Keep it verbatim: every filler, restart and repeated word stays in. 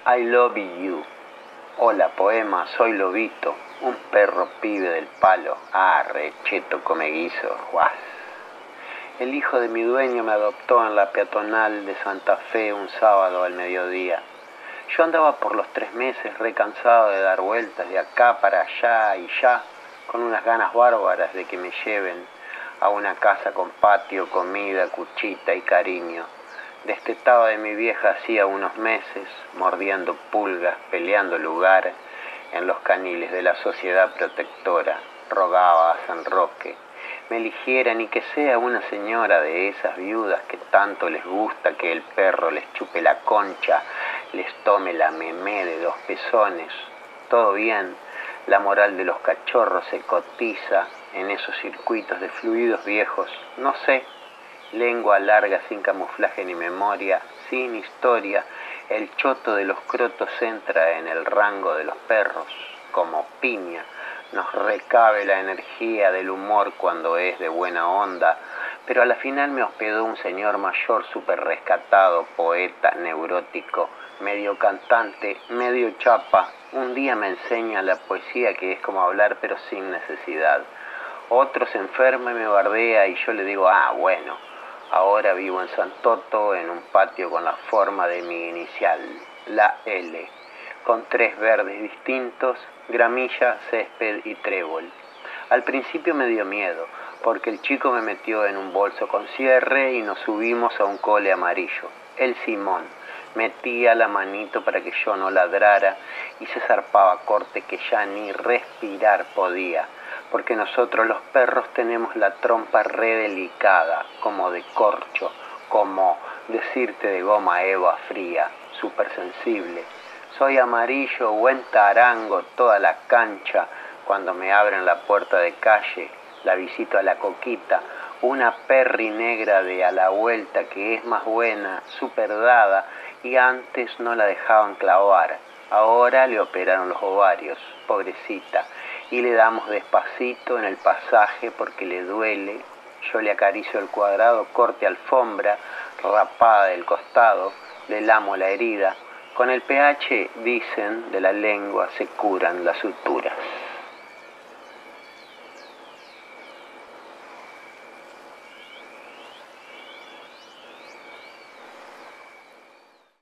I love you. Hola, poema, soy Lobito, un perro pibe del palo. Ah, recheto come guiso, guas. El hijo de mi dueño me adoptó en la peatonal de Santa Fe un sábado al mediodía. Yo andaba por los tres meses recansado de dar vueltas de acá para allá y ya, con unas ganas bárbaras de que me lleven a una casa con patio, comida, cuchita y cariño. Destetado de mi vieja hacía unos meses, mordiendo pulgas, peleando lugar en los caniles de la sociedad protectora. Rogaba a San Roque me eligieran y que sea una señora de esas viudas que tanto les gusta que el perro les chupe la concha, les tome la memé de dos pezones. Todo bien, la moral de los cachorros se cotiza en esos circuitos de fluidos viejos, no sé. Lengua larga sin camuflaje ni memoria, sin historia, el choto de los crotos entra en el rango de los perros, como piña. Nos recabe la energía del humor cuando es de buena onda, pero a la final me hospedó un señor mayor súper rescatado, poeta, neurótico, medio cantante, medio chapa. Un día me enseña la poesía que es como hablar pero sin necesidad. Otro se enferma y me bardea y yo le digo, ah, bueno. Ahora vivo en Santoto, en un patio con la forma de mi inicial, la L, con tres verdes distintos, gramilla, césped y trébol. Al principio me dio miedo, porque el chico me metió en un bolso con cierre y nos subimos a un cole amarillo. El Simón metía la manito para que yo no ladrara y se zarpaba corte que ya ni respirar podía. Porque nosotros los perros tenemos la trompa re delicada, como de corcho, como decirte de goma eva fría, súper sensible. Soy amarillo, buen tarango, toda la cancha, cuando me abren la puerta de calle, la visito a la Coquita, una perri negra de a la vuelta que es más buena, súper dada, y antes no la dejaban clavar. Ahora le operaron los ovarios, pobrecita, y le damos despacito en el pasaje porque le duele. Yo le acaricio el cuadrado, corte alfombra, rapada del costado, le lamo la herida. Con el pH, dicen, de la lengua se curan las suturas.